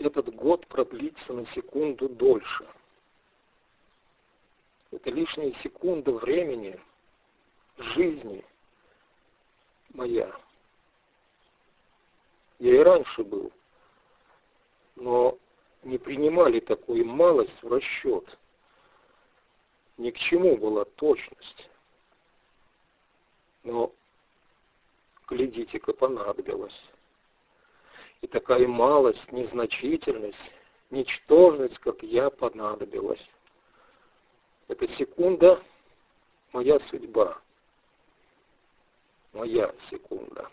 этот год продлится на секунду дольше. Это лишняя секунда времени, жизни моя. Я и раньше был, но не принимали такую малость в расчет. Ни к чему была точность. Но, глядите-ка, понадобилось. И такая малость, незначительность, ничтожность, как я, понадобилась. Эта секунда — моя судьба. Моя секунда.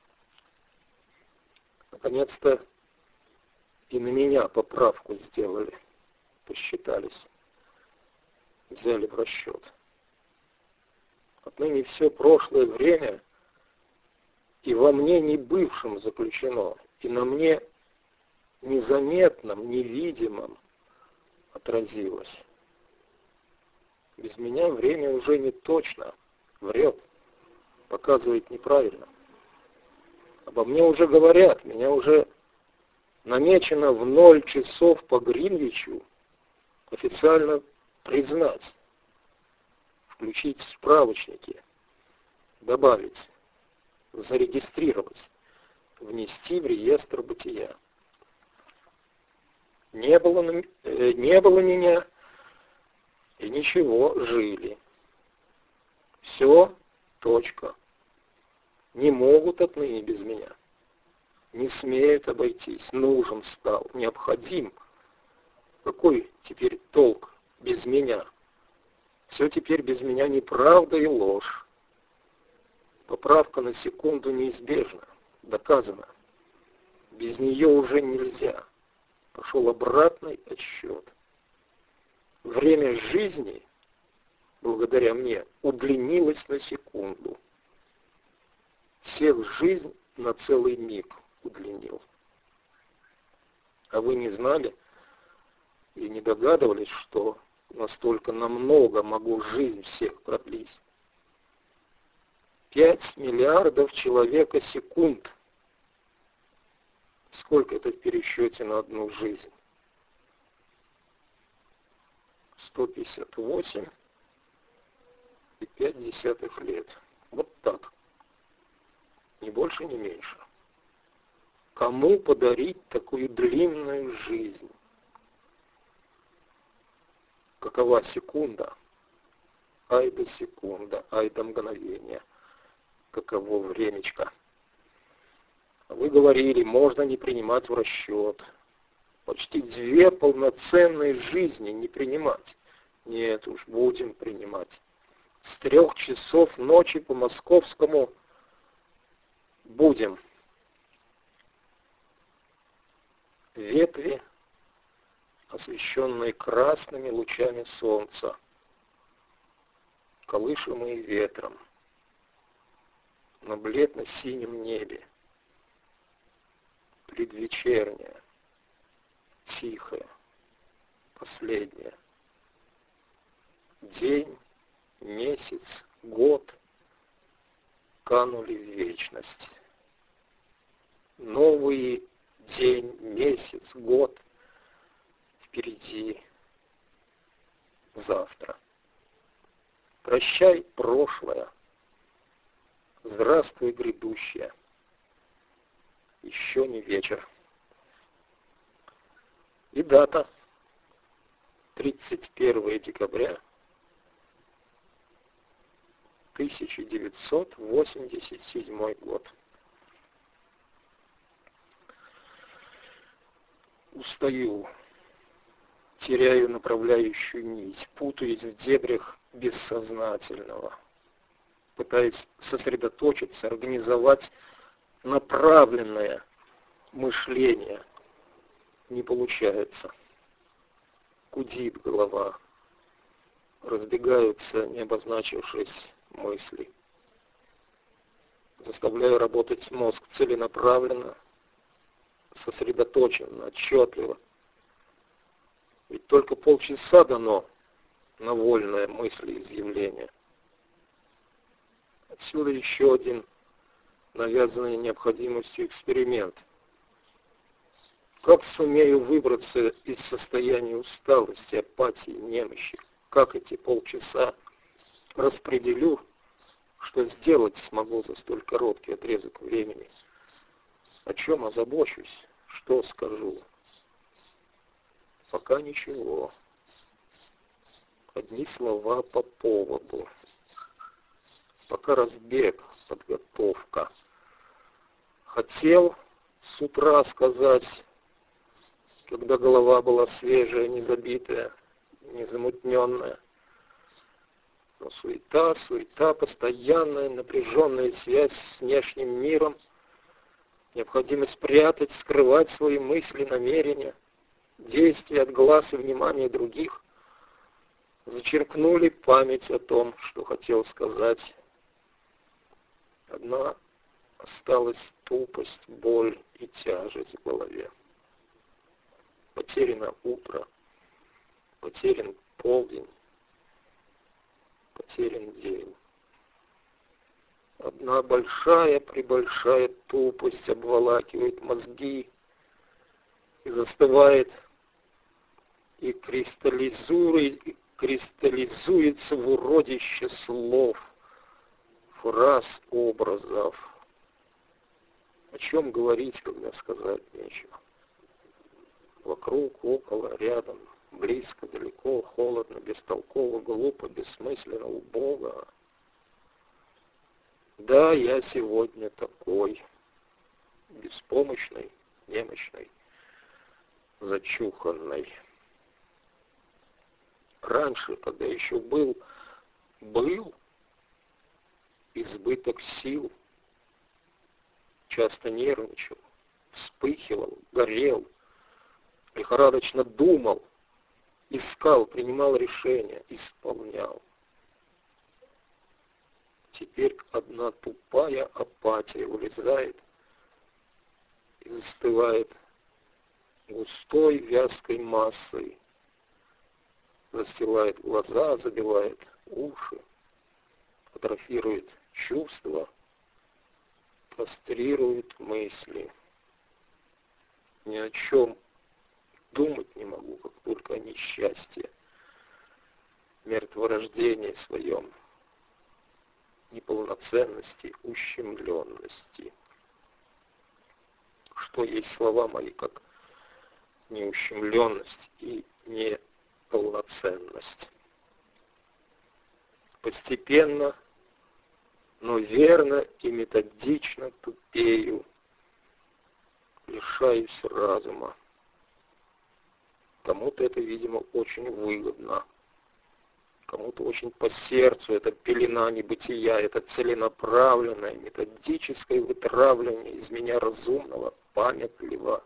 Наконец-то и на меня поправку сделали, посчитались, взяли в расчет. Отныне все прошлое время и во мне не бывшем заключено, и на мне незаметном, невидимом отразилось. Без меня время уже не точно, врет, показывает неправильно. Обо мне уже говорят, меня уже намечено в 0 часов по Гринвичу официально признать, включить в справочники, добавить, зарегистрировать, внести в реестр бытия. Не было меня, и ничего, жили. Все, точка. Не могут отныне без меня. Не смеют обойтись. Нужен стал, необходим. Какой теперь толк без меня? Все теперь без меня неправда и ложь. Поправка на секунду неизбежна, доказана. Без нее уже нельзя. Пошел обратный отсчет. Время жизни, благодаря мне, удлинилось на секунду. Всех жизнь на целый миг удлинил. А вы не знали и не догадывались, что настолько намного могу жизнь всех продлить? 5 миллиардов человека секунд. Сколько это в пересчете на одну жизнь? 158,5 лет. Вот так. Ни больше, ни меньше. Кому подарить такую длинную жизнь? Какова секунда? Ай да секунда, ай да мгновение. Каково времечко. Вы говорили, можно не принимать в расчет. Почти 2 полноценные жизни не принимать. Нет уж, будем принимать. С 3 часов ночи по московскому будем. Ветви, освещенные красными лучами солнца, колышемые ветром, на бледно-синем небе, предвечерняя, тихая, последняя. День, месяц, год канули в вечность. Новый день, месяц, год впереди завтра. Прощай, прошлое. Здравствуй, грядущее. Еще не вечер. И дата. 31 декабря 1987 год. Устаю, теряю направляющую нить, путаюсь в дебрях бессознательного, пытаюсь сосредоточиться, организовать направленное мышление. Не получается. Гудит голова, разбегаются, не обозначившись, мысли. Заставляю работать мозг целенаправленно, сосредоточенно, отчетливо. Ведь только полчаса дано на вольное мыслеизъявление. Отсюда еще один навязанный необходимостью эксперимент. Как сумею выбраться из состояния усталости, апатии, немощи? Как эти полчаса распределю, что сделать смогу за столь короткий отрезок времени? О чем озабочусь? Что скажу? Пока ничего. Одни слова по поводу. Пока разбег, подготовка. Хотел с утра сказать, когда голова была свежая, не забитая, не замутненная. Но суета, постоянная напряженная связь с внешним миром, необходимость прятать, скрывать свои мысли, намерения, действия от глаз и внимания других, зачеркнули память о том, что хотел сказать. Одна осталась тупость, боль и тяжесть в голове. Потеряно утро, потерян полдень, потерян день. Одна большая тупость обволакивает мозги и застывает, и кристаллизуется в уродище слов, фраз, образов. О чем говорить, когда сказать нечего? Вокруг, около, рядом, близко, далеко, холодно, бестолково, глупо, бессмысленно, убого. Да, я сегодня такой, беспомощный, немощный, зачуханный. Раньше, когда еще был избыток сил, часто нервничал, вспыхивал, горел, лихорадочно думал, искал, принимал решения, исполнял. Теперь одна тупая апатия вылезает и застывает густой вязкой массой, застилает глаза, забивает уши, атрофирует чувства, кастрирует мысли. Ни о чем думать не могу, как только о несчастье, мертворождении своем, неполноценности, ущемленности. Что есть слова мои, как неущемленность и неполноценность. Постепенно, но верно и методично тупею, лишаюсь разума. Кому-то это, видимо, очень выгодно. Кому-то очень по сердцу эта пелена небытия, это целенаправленное, методическое вытравливание из меня разумного, памятливого,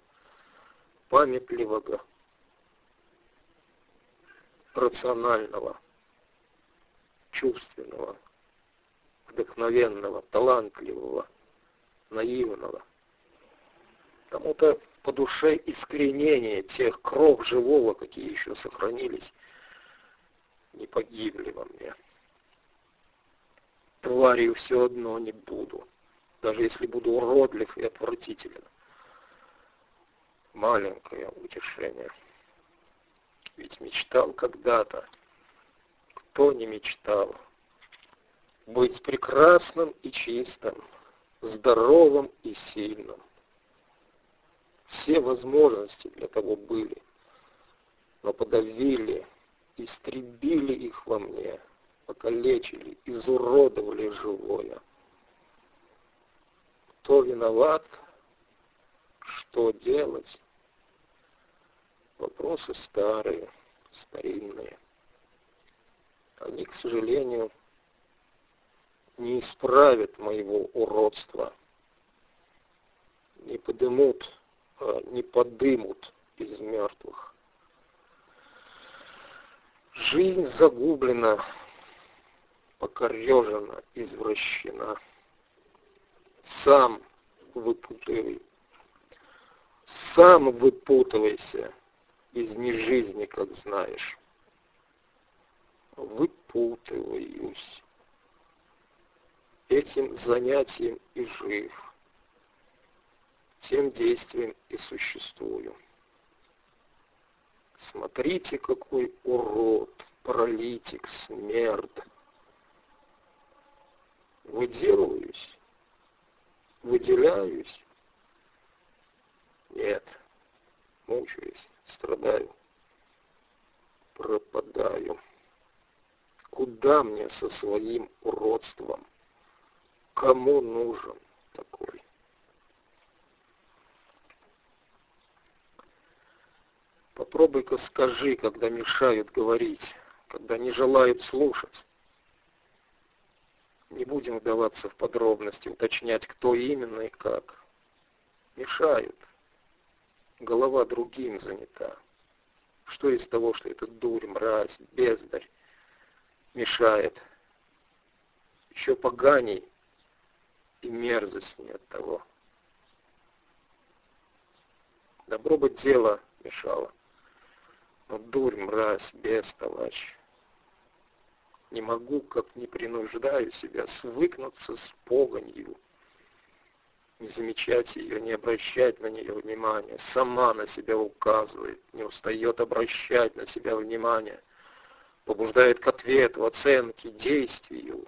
рационального, чувственного, вдохновенного, талантливого, наивного. Кому-то по душе искоренение тех кров живого, какие еще сохранились, не погибли во мне. Тварью все одно не буду, даже если буду уродлив и отвратителен. Маленькое утешение. Ведь мечтал когда-то, кто не мечтал, быть прекрасным и чистым, здоровым и сильным. Все возможности для того были, но подавили, истребили их во мне, покалечили, изуродовали живое. Кто виноват? Что делать? Вопросы старые, старинные. Они, к сожалению, не исправят моего уродства, не подымут, не подымут из мертвых. Жизнь загублена, покорежена, извращена. Сам выпутывайся из нежизни, как знаешь. Выпутываюсь. Этим занятием и жив. тем действием и существую. Смотрите, какой урод, паралитик, смерть. Выделываюсь, выделяюсь. Нет, мучаюсь, страдаю, пропадаю. Куда мне со своим уродством? Кому нужен такой? Попробуй-ка скажи, когда мешают говорить, когда не желают слушать. Не будем вдаваться в подробности, уточнять, кто именно и как. Мешают. Голова другим занята. Что из того, что это дурь, мразь, бездарь мешает? Еще поганей и мерзостней от того. Добро бы дело мешало. Но дурь, мразь, бестолочь. Не могу, как не принуждаю себя, свыкнуться с погонью. Не замечать ее, не обращать на нее внимания. Сама на себя указывает, не устает обращать на себя внимание. Побуждает к ответу, оценке, действию.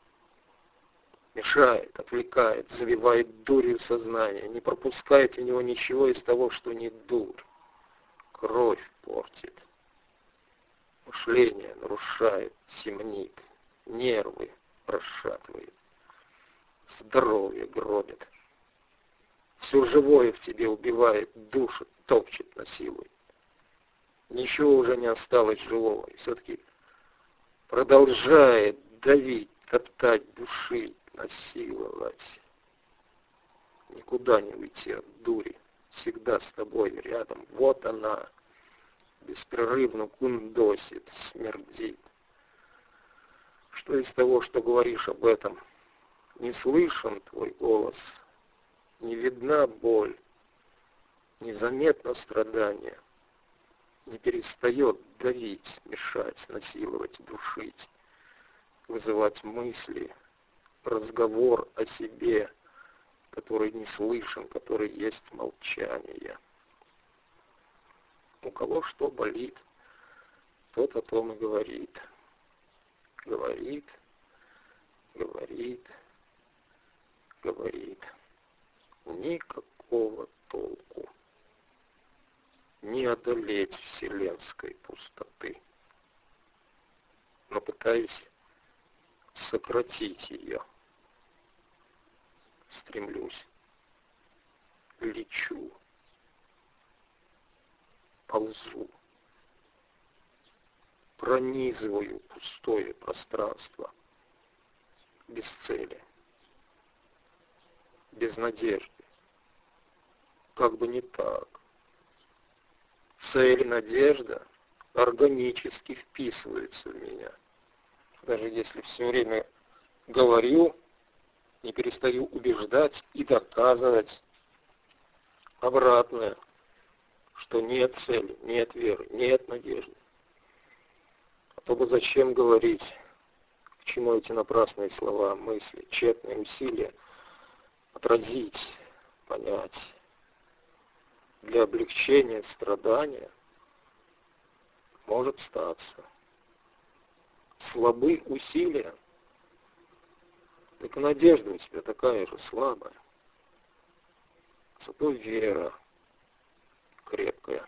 Мешает, отвлекает, завивает дурью сознание. Не пропускает в него ничего из того, что не дурь. Кровь портит. Мышление нарушает, темнит, нервы расшатывает, здоровье гробит. Все живое в тебе убивает, душит, топчет, насилует. Ничего уже не осталось живого, и все-таки продолжает давить, топтать, душить, насиловать. Никуда не уйти от дури, всегда с тобой рядом. Вот она. Беспрерывно гундосит, смердит. Что из того, что говоришь об этом? Не слышен твой голос, не видна боль, незаметно страдание, не перестает давить, мешать, насиловать, душить, вызывать мысли, разговор о себе, который не слышен, который есть молчание. У кого что болит, тот о том и говорит. Говорит, говорит, говорит. Никакого толку. Не одолеть вселенской пустоты. Но пытаюсь сократить ее. Стремлюсь. Лечу. Ползу. Пронизываю пустое пространство. Без цели. Без надежды. Как бы не так. Цель и надежда органически вписываются в меня. Даже если все время говорю, не перестаю убеждать и доказывать обратное, что нет цели, нет веры, нет надежды. А то бы зачем говорить, к чему эти напрасные слова, мысли, тщетные усилия отразить, понять. Для облегчения страдания может статься. Слабы усилия, так и надежда у тебя такая же слабая. Зато вера крепкая.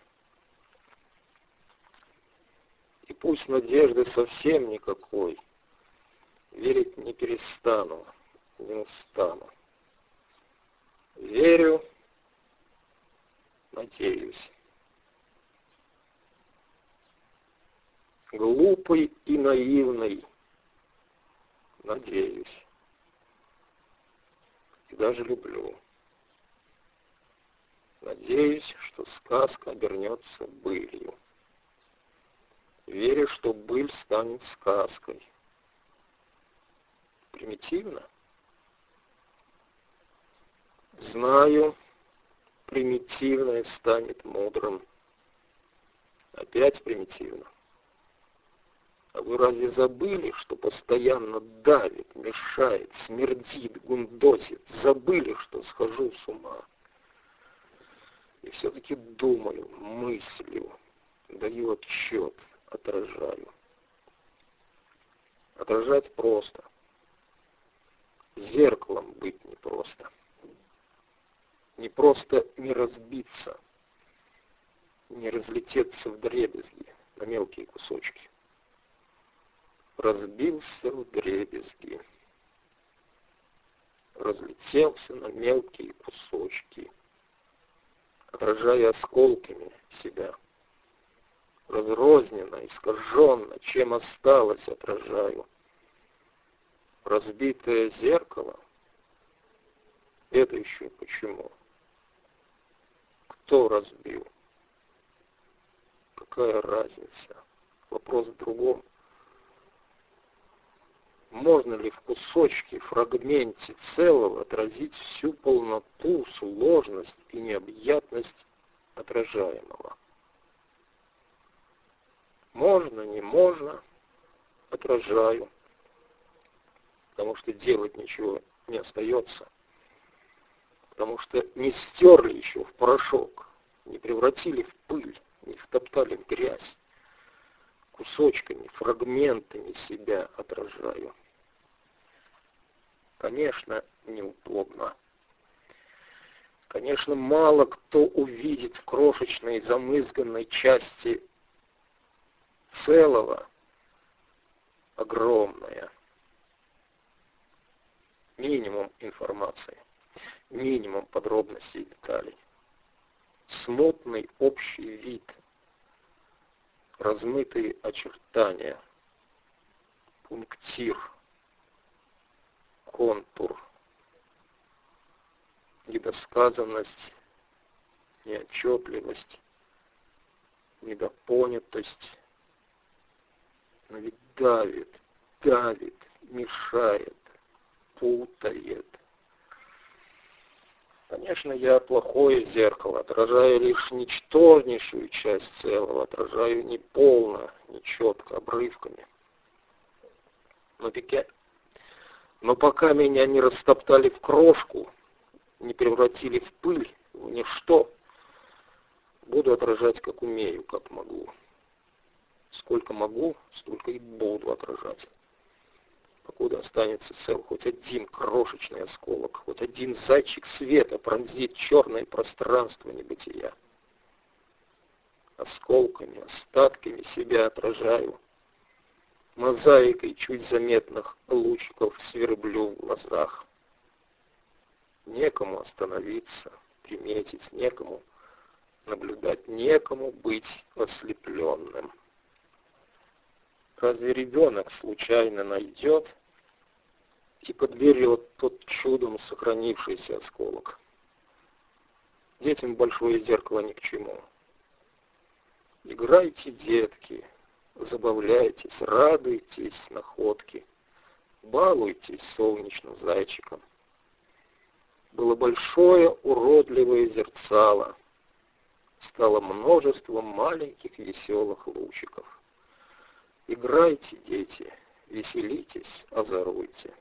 И пусть надежды совсем никакой, верить не перестану, не устану. Верю, надеюсь. Глупый и наивный, надеюсь. И даже люблю. Надеюсь, что сказка обернется былью. Верю, что быль станет сказкой. Примитивно? Знаю, примитивное станет мудрым. Опять примитивно. А вы разве забыли, что постоянно давит, мешает, смердит, гундосит? Забыли, что схожу с ума? все-таки думаю, мыслю, даю отчет, отражаю. Отражать просто. Зеркалом быть непросто. Не просто не разбиться, не разлететься вдребезги на мелкие кусочки. Разбился вдребезги, разлетелся на мелкие кусочки, отражая осколками себя. Разрозненно, искаженно, чем осталось, отражаю. Разбитое зеркало — это еще почему? Кто разбил? Какая разница? Вопрос в другом. Можно ли в кусочке, фрагменте целого отразить всю полноту, сложность и необъятность отражаемого? Можно, не можно, отражаю, потому что делать ничего не остается, потому что не стерли еще в порошок, не превратили в пыль, не втоптали в грязь. Кусочками, фрагментами себя отражаю. Конечно, неудобно. Конечно, мало кто увидит в крошечной замызганной части целого огромное. Минимум информации, минимум подробностей и деталей. Смутный общий вид, размытые очертания, пунктир, контур, недосказанность, неотчетливость, недопонятость. Но ведь давит, мешает, путает. Конечно, я плохое зеркало, отражаю лишь ничтожнейшую часть целого, отражаю не полно, не четко, обрывками. Но пока меня не растоптали в крошку, не превратили в пыль, в ничто, буду отражать, как умею, как могу. Сколько могу, столько и буду отражать. Покуда останется цел хоть один крошечный осколок, хоть один зайчик света пронзит черное пространство небытия. Осколками, остатками себя отражаю. Мозаикой чуть заметных лучиков сверблю в глазах. Некому остановиться, приметить, некому наблюдать, некому быть ослепленным. Разве ребенок случайно найдет и подберет тот чудом сохранившийся осколок? Детям большое зеркало ни к чему. Играйте, детки, забавляйтесь, радуйтесь находке, балуйтесь солнечным зайчиком. Было большое уродливое зерцало, стало множеством маленьких веселых лучиков. Играйте, дети, веселитесь, озоруйте.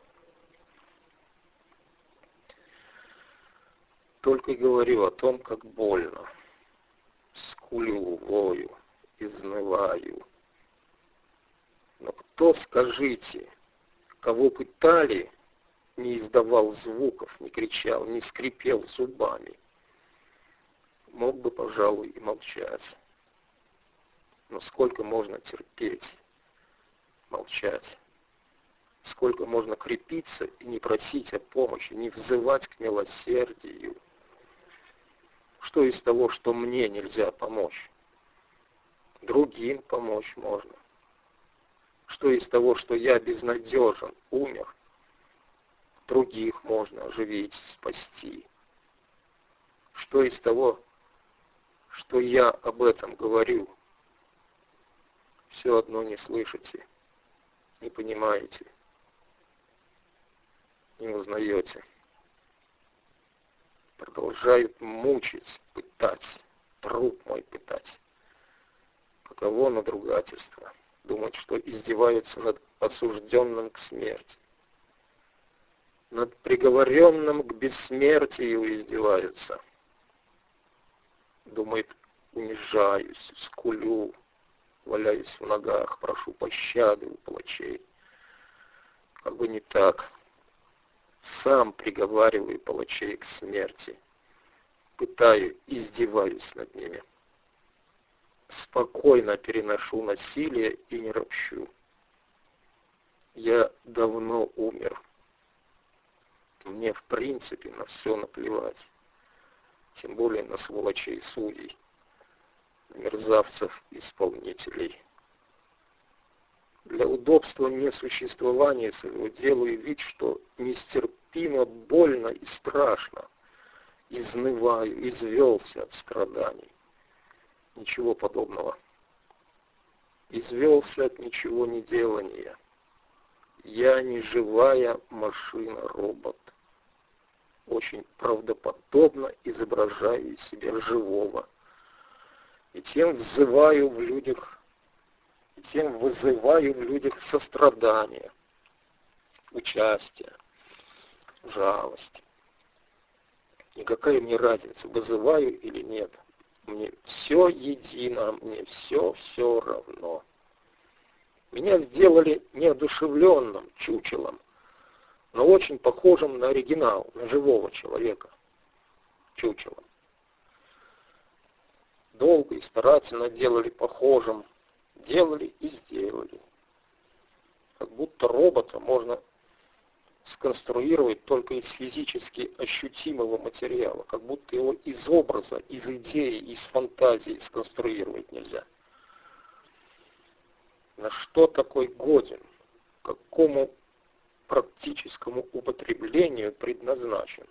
Только и говорю о том, как больно. Скулю, вою, изнываю. Но кто, скажите, кого пытали, не издавал звуков, не кричал, не скрипел зубами? Мог бы, пожалуй, и молчать. Но сколько можно терпеть? Молчать. Сколько можно крепиться и не просить о помощи, не взывать к милосердию? Что из того, что мне нельзя помочь? Другим помочь можно. Что из того, что я безнадежен, умер? Других можно оживить, спасти. Что из того, что я об этом говорю? Все одно не слышите, не понимаете, не узнаете. Продолжают мучить, пытать, труп мой пытать. Каково надругательство, думать, что издеваются над осужденным к смерти. Над приговоренным к бессмертию издеваются. Думает, унижаюсь, скулю, валяюсь в ногах, прошу пощады у палачей. Как бы не так. Сам приговариваю палачей к смерти. Пытаю, издеваюсь над ними. Спокойно переношу насилие и не ропщу. Я давно умер. Мне в принципе на все наплевать. Тем более на сволочей судей, на мерзавцев-исполнителей. Для удобства несуществования своего делаю вид, что нестерпимо больно и страшно. Изнываю, извелся от страданий. Ничего подобного. Извелся от ничего не делания. Я не живая машина-робот. Очень правдоподобно изображаю из себя живого. И тем вызываю в людях сострадание, участие, жалость. Никакая мне разница, вызываю или нет. Мне все едино, мне все равно. Меня сделали неодушевленным чучелом, но очень похожим на оригинал, на живого человека, чучелом. Долго и старательно делали похожим, делали и сделали. Как будто робота можно сконструировать только из физически ощутимого материала, как будто его из образа, из идеи, из фантазии сконструировать нельзя. На что такой годен? К какому практическому употреблению предназначен?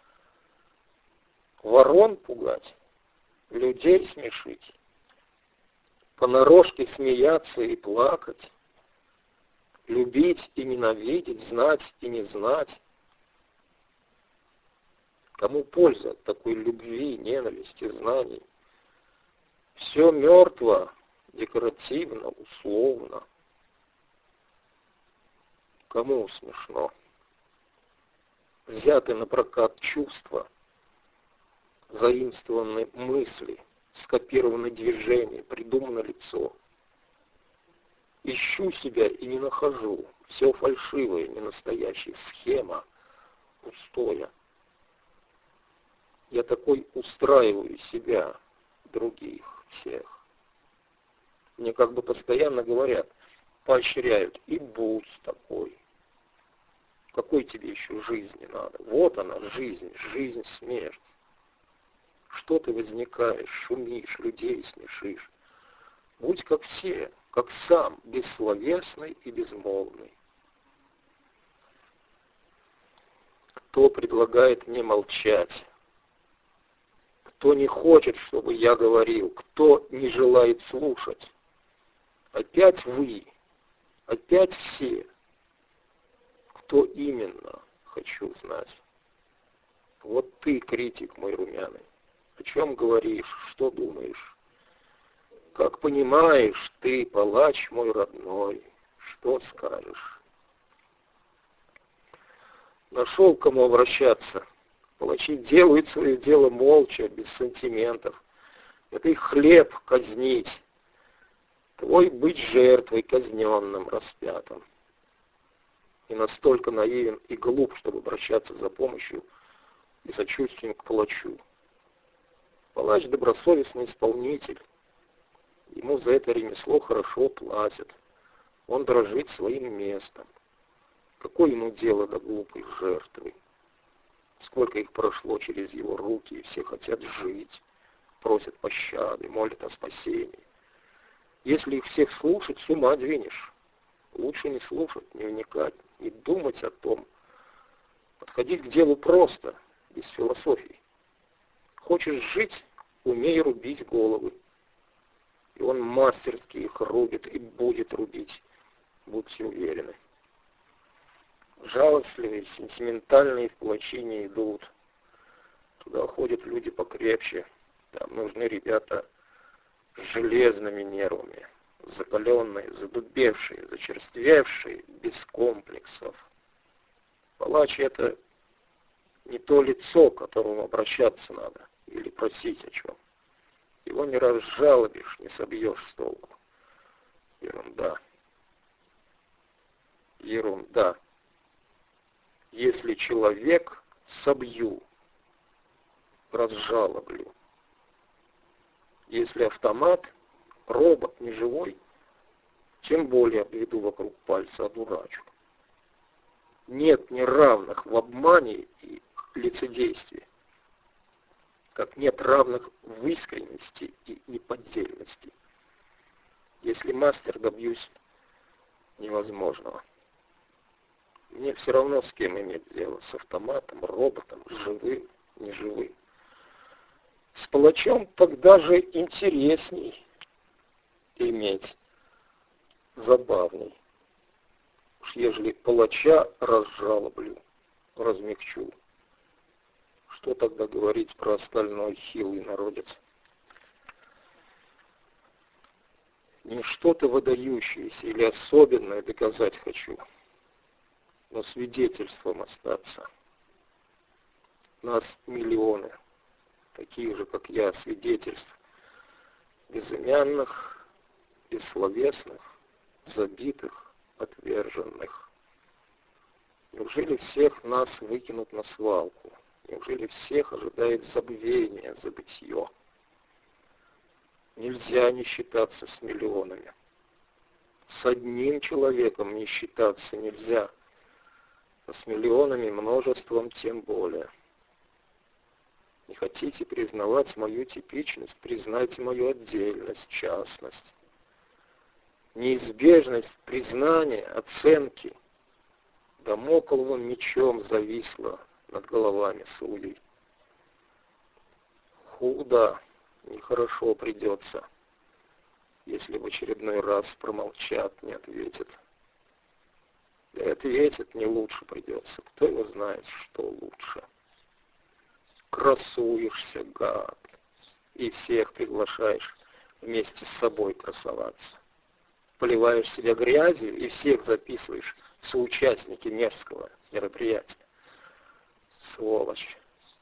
Ворон пугать? Людей смешить? Понарошке смеяться и плакать? Любить и ненавидеть, знать и не знать? Кому польза от такой любви, ненависти, знаний? Все мертво, декоративно, условно. Кому смешно? Взяты на прокат чувства, заимствованы мысли, скопированы движения, придумано лицо. Ищу себя и не нахожу. Все фальшивое, не настоящее. Схема пустое. Я такой устраиваю себя, других, всех. Мне как бы постоянно говорят, поощряют, и будь такой. Какой тебе еще жизни надо? Вот она, жизнь, смерть. Что ты возникаешь, шумишь, людей смешишь? Будь как все, как сам, бессловесный и безмолвный. Кто предлагает мне молчать? Кто не хочет, чтобы я говорил? Кто не желает слушать? Опять вы, опять все. Кто именно, хочу знать. Вот ты, критик мой румяный, о чем говоришь, что думаешь? Как понимаешь ты, палач мой родной, что скажешь? Нашел, к кому обращаться. Палачи делают свое дело молча, без сантиментов. Это их хлеб казнить. Твой быть жертвой, казненным, распятым. И настолько наивен и глуп, чтобы обращаться за помощью и сочувствием к палачу. Палач добросовестный исполнитель. Ему за это ремесло хорошо платят. Он дрожит своим местом. Какое ему дело до глупой жертвы? Сколько их прошло через его руки, и все хотят жить, просят пощады, молят о спасении. Если их всех слушать, с ума двинешь. Лучше не слушать, не вникать, не думать о том. Подходить к делу просто, без философий. Хочешь жить, умей рубить головы. И он мастерски их рубит и будет рубить, будьте уверены. Жалостливые, сентиментальные в палачи не идут. Туда ходят люди покрепче. Там нужны ребята с железными нервами, закаленные, задубевшие, зачерствевшие, без комплексов. Палач — это не то лицо, к которому обращаться надо или просить о чем. Его не разжалобишь, не собьешь с толку. Ерунда. Ерунда. Если человек, собью, разжалоблю. Если автомат, робот, не живой, тем более обведу вокруг пальца, одурачу. Нет неравных в обмане и лицедействе, как нет равных в искренности и неподдельности. Если мастер, добьюсь невозможного. Мне все равно, с кем иметь дело, с автоматом, роботом, живым, неживым. С палачом тогда же интересней иметь, забавней. Уж ежели палача разжалоблю, размягчу, что тогда говорить про остальной хилый народец? Не что-то выдающееся или особенное доказать хочу, но свидетельством остаться. Нас миллионы, таких же, как я, свидетельств, безымянных, бессловесных, забитых, отверженных. Неужели всех нас выкинут на свалку? Неужели всех ожидает забвение, забытье? Нельзя не считаться с миллионами. С одним человеком не считаться нельзя, а с миллионами, множеством тем более. Не хотите признавать мою типичность, признайте мою отдельность, частность. Неизбежность признания, оценки дамокловым мечом зависла над головами судей. Худо, нехорошо придется, если в очередной раз промолчат, не ответят. Да и ответят, не лучше придется. Кто его знает, что лучше. Красуешься, гад, и всех приглашаешь вместе с собой красоваться. Поливаешь себя грязью и всех записываешь в соучастники мерзкого мероприятия. Сволочь.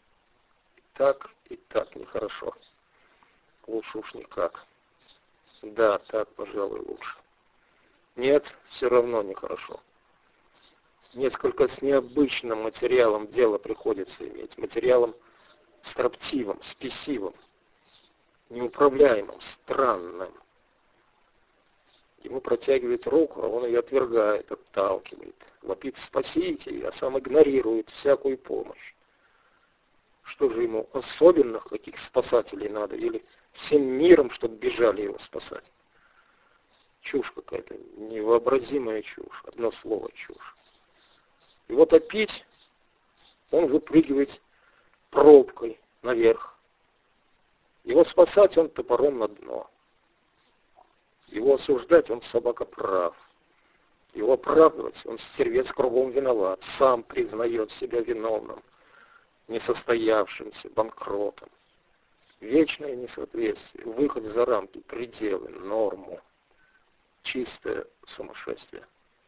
И так нехорошо. Лучше уж никак. Да, так, пожалуй, лучше. Нет, все равно нехорошо. Несколько с необычным материалом дело приходится иметь. Материалом строптивым, спесивым, неуправляемым, странным. Ему протягивает руку, а он ее отвергает, отталкивает. Вопит «спасите», а сам игнорирует всякую помощь. Что же ему, особенных каких спасателей надо? Или всем миром, чтобы бежали его спасать? Чушь какая-то, невообразимая чушь. Одно слово чушь. Его топить, он выпрыгивает пробкой наверх. Его спасать, он топором на дно. Его осуждать, он собака прав. Его оправдывать, он стервец кругом виноват. Сам признает себя виновным, несостоявшимся, банкротом. Вечное несоответствие, выход за рамки, пределы, норму. Чистое сумасшествие.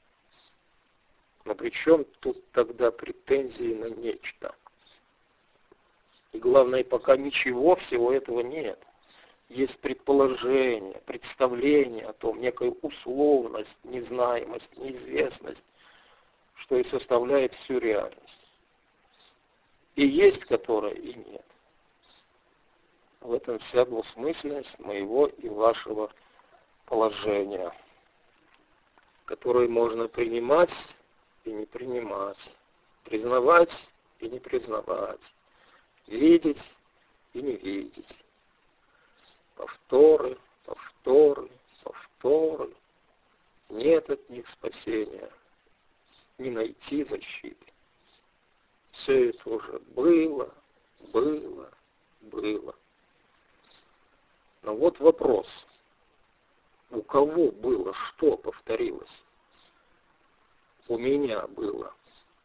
Но при чем тут тогда претензии на нечто? И главное, пока ничего всего этого нет. Есть предположение, представление о том, некая условность, незнаемость, неизвестность, что и составляет всю реальность. И есть которая, и нет. В этом вся двусмысленность моего и вашего положения, которое можно принимать и не принимать, признавать и не признавать, видеть и не видеть. Повторы, повторы, повторы. Нет от них спасения, не найти защиты. Все это уже было. Но вот вопрос. У кого было, что повторилось? У меня было.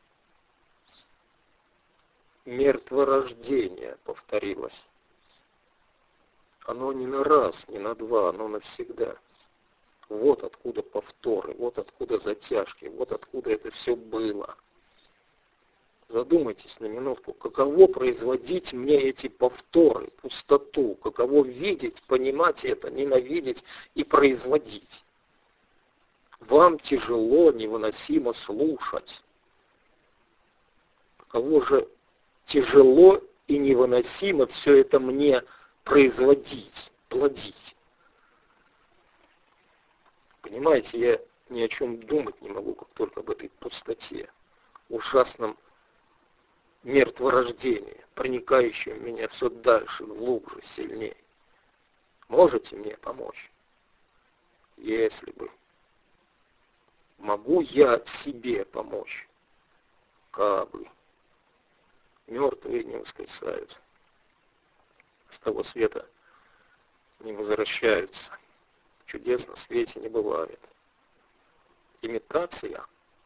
Мертворождение повторилось. Оно не на раз, не на два, оно навсегда. Вот откуда повторы, вот откуда затяжки, вот откуда это все было. Задумайтесь на минутку, каково производить мне эти повторы, пустоту, каково видеть, понимать это, ненавидеть и производить. Вам тяжело, невыносимо слушать. Каково же тяжело и невыносимо все это мне производить, плодить. Понимаете, я ни о чем думать не могу, как только об этой пустоте, ужасном мертворождении, проникающем в меня все дальше, глубже, сильнее. Можете мне помочь? Если бы. Могу я себе помочь? Кабы. Мертвые не воскресают. С того света не возвращаются. Чудес на свете не бывает. Имитация?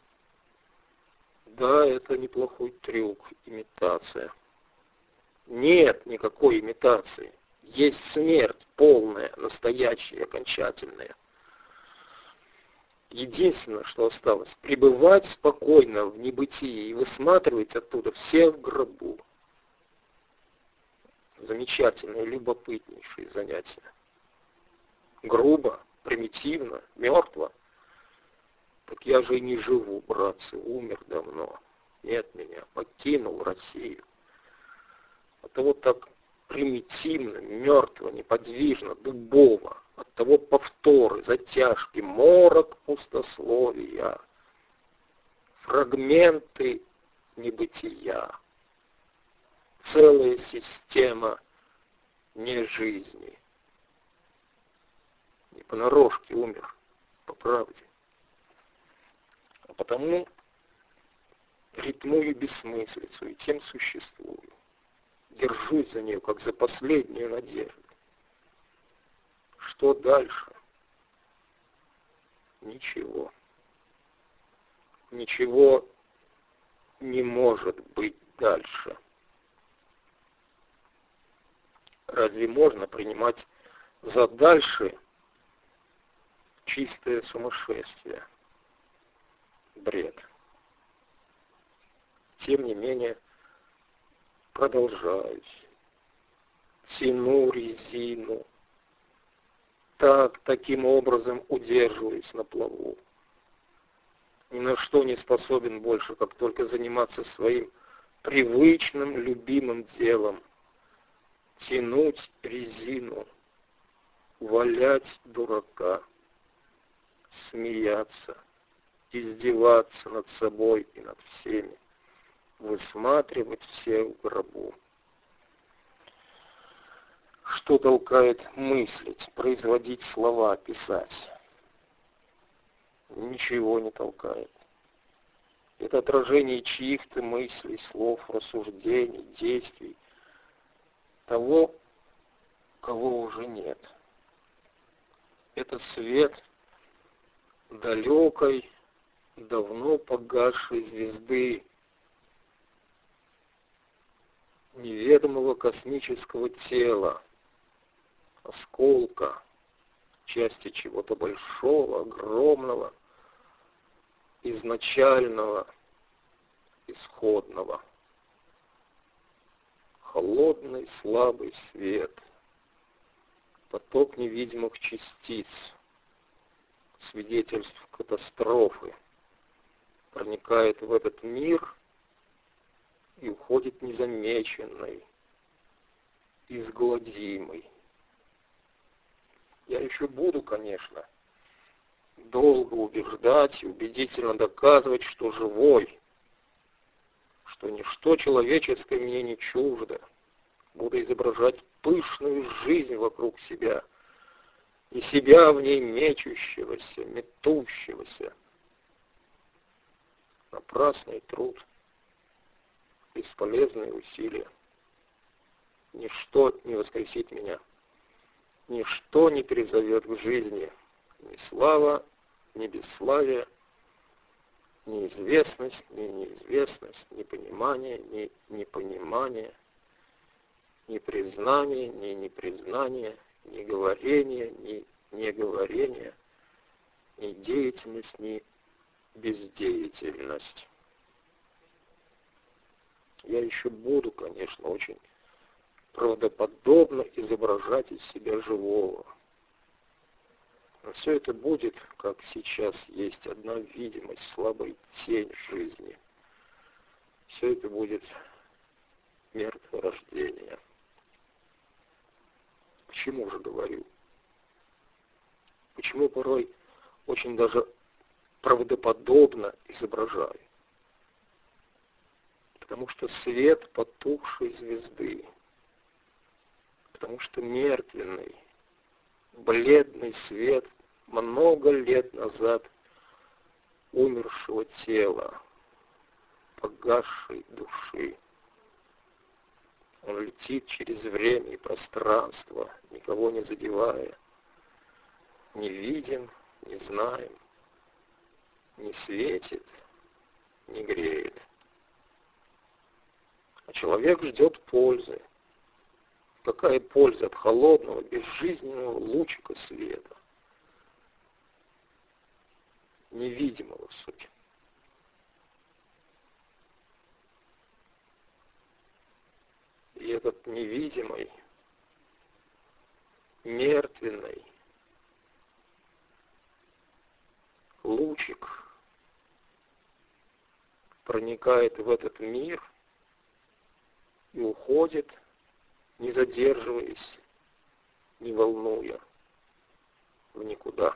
Да, это неплохой трюк, имитация. Нет никакой имитации. Есть смерть полная, настоящая, окончательная. Единственное, что осталось, пребывать спокойно в небытии и высматривать оттуда всех в гробу. Замечательное, любопытнейшее занятие. Грубо, примитивно, мертво. Так я же и не живу, братцы, умер давно. Нет меня, покинул Россию. Оттого так примитивно, мертво, неподвижно, дубово. Оттого повторы, затяжки, морок пустословия, фрагменты небытия, целая система нежизни. Не понарошке умер, по правде. А потому ритмую бессмыслицу и тем существую. Держусь за нее, как за последнюю надежду. Что дальше? Ничего. Ничего не может быть дальше. Разве можно принимать за дальше чистое сумасшествие? Бред. Тем не менее, продолжаюсь. Тяну резину. Таким образом удерживаюсь на плаву. Ни на что не способен больше, как только заниматься своим привычным, любимым делом. Тянуть резину, валять дурака, смеяться, издеваться над собой и над всеми, высматривать всех в гробу. Что толкает мыслить, производить слова, писать? Ничего не толкает. Это отражение чьих-то мыслей, слов, рассуждений, действий, того, кого уже нет. Это свет далекой, давно погасшей звезды, неведомого космического тела, осколка, части чего-то большого, огромного, изначального, исходного. Холодный, слабый свет, поток невидимых частиц, свидетельств катастрофы, проникает в этот мир и уходит незамеченный, изгладимый. Я еще буду, конечно, долго убеждать и убедительно доказывать, что живой, что ничто человеческое мне не чуждо. Буду изображать пышную жизнь вокруг себя, и себя в ней мечущегося, метущегося. Напрасный труд, бесполезные усилия. Ничто не воскресит меня, ничто не призовет к жизни, ни слава, ни бесславие, ни известность, ни неизвестность, ни понимание, ни непонимание, ни признание, ни непризнание, ни говорение, ни неговорение, ни деятельность, ни бездеятельность. Я еще буду, конечно, очень правдоподобно изображать из себя живого. Но все это будет, как сейчас есть одна видимость, слабая тень жизни. Все это будет мертворождение. Почему же говорю? Почему порой очень даже правдоподобно изображаю? Потому что свет потухшей звезды, потому что мертвенный, бледный свет много лет назад умершего тела, погасшей души. Он летит через время и пространство, никого не задевая. Не видим, не знаем, не светит, не греет. А человек ждет пользы. Какая польза от холодного, безжизненного лучика света, невидимого в сути? И этот невидимый, мертвенный лучик проникает в этот мир и уходит, не задерживаясь, не волнуя, в никуда.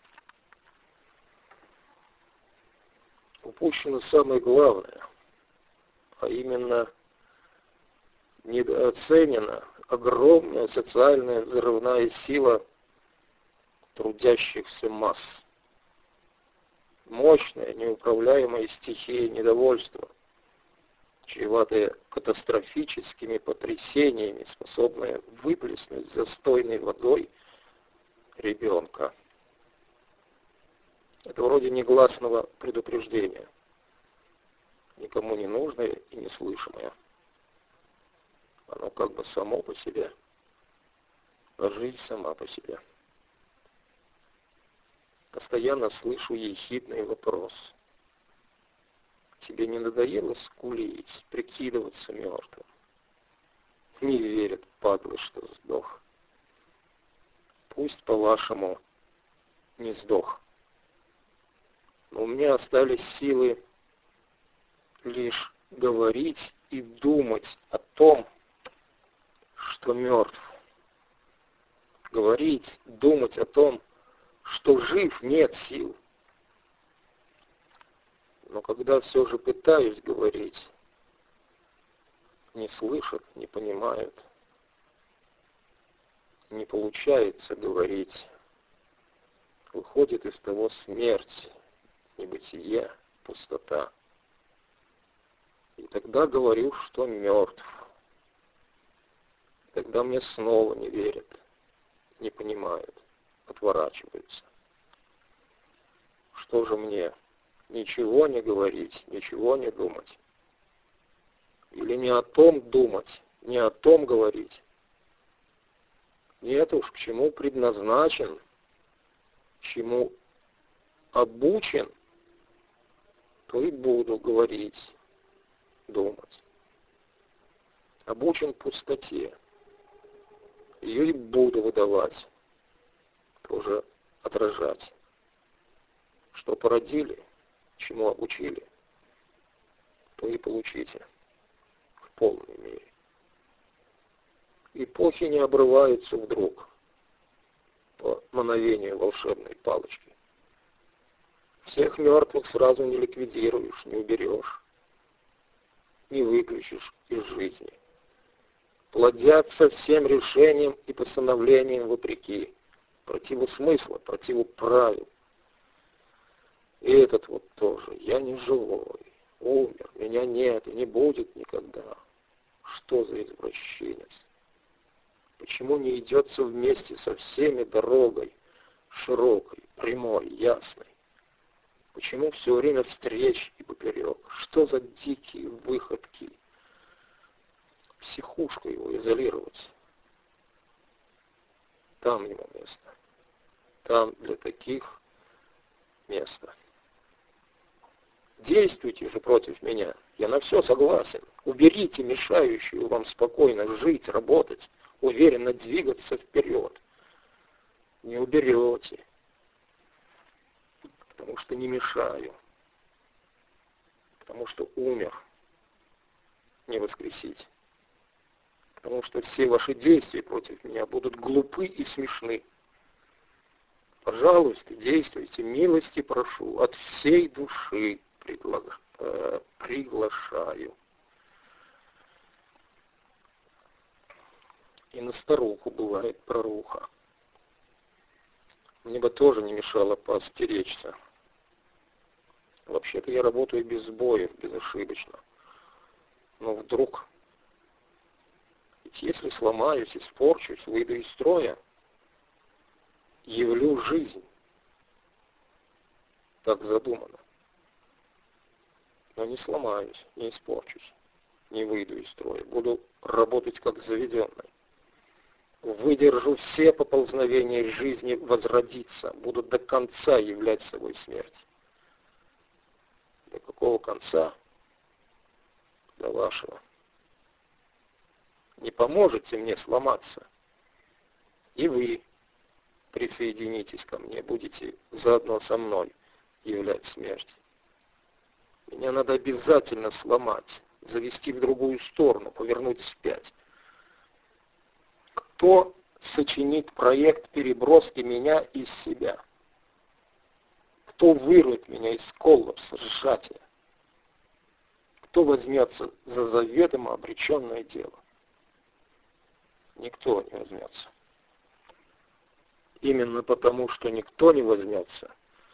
Упущено самое главное, а именно недооценена огромная социальная взрывная сила трудящихся масс. Мощная, неуправляемая стихия недовольства, чреватая катастрофическими потрясениями, способная выплеснуть застойной водой ребенка. Это вроде негласного предупреждения, никому не нужное и неслышимое. Оно как бы само по себе, а жизнь сама по себе. Постоянно слышу ехидный вопрос. Тебе не надоело скулить, прикидываться мертвым? Не верят, падлы, что сдох. Пусть, по-вашему, не сдох. Но у меня остались силы лишь говорить и думать о том, что мертв. Говорить, думать о том, что жив, нет сил. Но когда все же пытаюсь говорить, не слышат, не понимают. Не получается говорить. Выходит из того смерть, небытие, пустота. И тогда говорю, что мертв. Тогда мне снова не верят, не понимают, отворачиваются. Что же мне? Ничего не говорить, ничего не думать? Или не о том думать, не о том говорить? Нет уж, к чему предназначен, к чему обучен, то и буду говорить, думать. Обучен пустоте, ее и буду выдавать, тоже отражать. Что породили, чему обучили, то и получите в полной мере. Эпохи не обрываются вдруг по мановению волшебной палочки. Всех мертвых сразу не ликвидируешь, не уберешь, не выключишь из жизни. Плодятся всем решением и постановлением вопреки, противу смысла, противу правил. И этот вот тоже, я не живой, умер, меня нет и не будет никогда. Что за извращенец? Почему не идется вместе со всеми дорогой, широкой, прямой, ясной? Почему все время встреч и поперек? Что за дикие выходки? Психушку его изолировать. Там ему место. Там для таких место. Действуйте же против меня. Я на все согласен. Уберите мешающую вам спокойно жить, работать, уверенно двигаться вперед. Не уберете, потому что не мешаю, потому что умер, не воскресить. Потому что все ваши действия против меня будут глупы и смешны. Пожалуйста, действуйте, милости прошу, от всей души приглашаю. И на старуху бывает проруха. Мне бы тоже не мешало поостеречься. Вообще-то я работаю без сбоев, безошибочно. Но вдруг, ведь если сломаюсь, испорчусь, выйду из строя, явлю жизнь. Так задумано. Но не сломаюсь, не испорчусь, не выйду из строя. Буду работать как заведенный. Выдержу все поползновения жизни возродиться. Буду до конца являть собой смерть. До какого конца? До вашего. Не поможете мне сломаться. И вы присоединитесь ко мне, будете заодно со мной являть смерть. Меня надо обязательно сломать, завести в другую сторону, повернуть вспять. Кто сочинит проект переброски меня из себя? Кто вырвет меня из коллапса, сжатия? Кто возьмется за заведомо обреченное дело? Никто не возьмется. Именно потому, что никто не возьмется,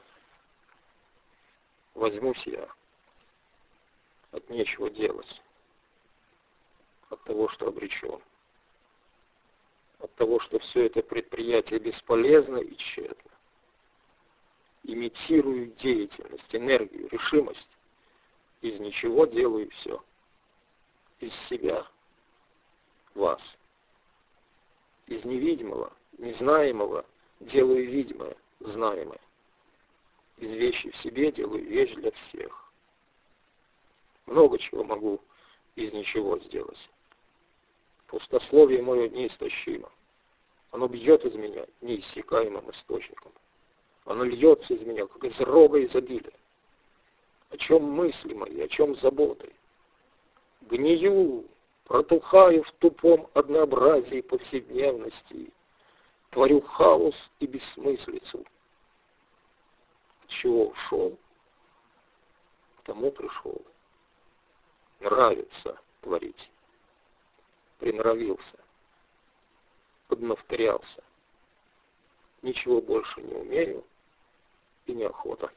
возьмусь я. От нечего делать. От того, что обречен. От того, что все это предприятие бесполезно и тщетно. Имитирую деятельность, энергию, решимость. Из ничего делаю все. Из себя. Вас. Из невидимого, незнаемого делаю видимое, знаемое. Из вещи в себе делаю вещь для всех. Много чего могу из ничего сделать. Пустословие мое неистощимо. Оно бьет из меня неиссякаемым источником. Оно льется из меня, как из рога изобилия. О чем мысли мои, о чем заботы? Гнию, протухаю в тупом однообразии повседневности. Творю хаос и бессмыслицу. От чего ушел, к тому пришел. Нравится творить. Приноровился. Поднавторялся. Ничего больше не умею и неохота.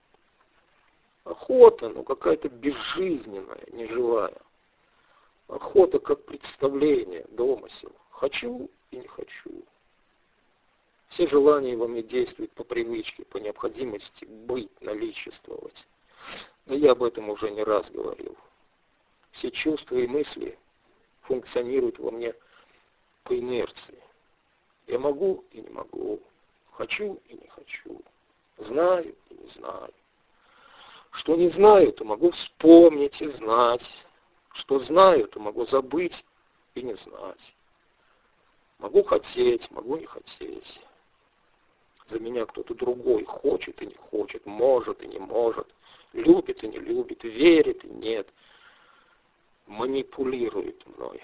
Охота, ну какая-то безжизненная, неживая. Охота как представление, домысел. Хочу и не хочу. Все желания во мне действуют по привычке, по необходимости быть, наличествовать. Но я об этом уже не раз говорил. Все чувства и мысли функционируют во мне по инерции. Я могу и не могу, хочу и не хочу, знаю и не знаю. Что не знаю, то могу вспомнить и знать. Что знаю, то могу забыть и не знать. Могу хотеть, могу не хотеть. За меня кто-то другой хочет и не хочет, может и не может, любит и не любит, верит и нет. Манипулирует мной.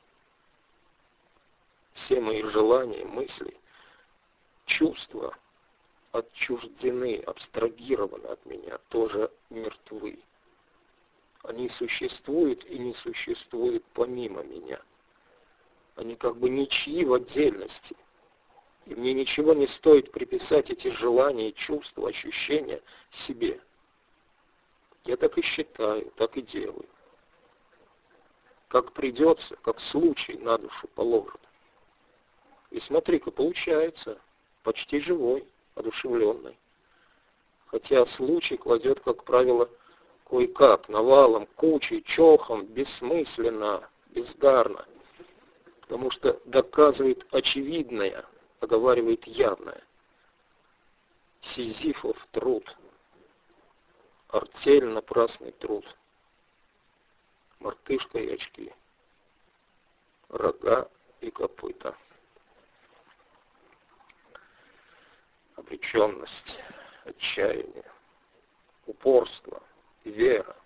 Все мои желания, мысли, чувства отчуждены, абстрагированы от меня, тоже мертвы. Они существуют и не существуют помимо меня. Они как бы ничьи в отдельности. И мне ничего не стоит приписать эти желания, чувства, ощущения себе. Я так и считаю, так и делаю. Как придется, как случай на душу положит. И смотри-ка, получается, почти живой, одушевленный. Хотя случай кладет, как правило, кое-как, навалом, кучей, чохом, бессмысленно, бездарно. Потому что доказывает очевидное, оговаривает явное. Сизифов труд. Артель напрасный труд. мартышка и очки, рога и копыта. Обреченность, отчаяние, упорство, вера.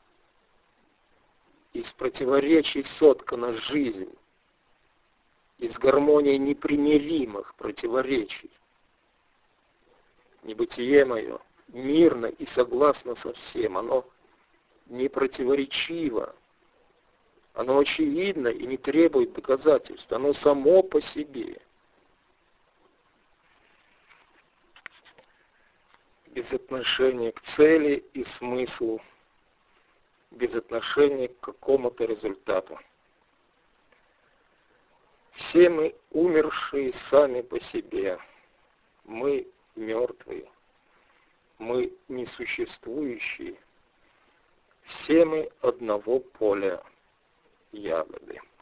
Из противоречий соткана жизнь, из гармонии непримиримых противоречий. Небытие мое мирно и согласно со всем, оно не противоречиво, оно очевидно и не требует доказательств, оно само по себе. Без отношения к цели и смыслу, без отношения к какому-то результату. Все мы умершие сами по себе, мы мертвые, мы несуществующие, все мы одного поля ягоды.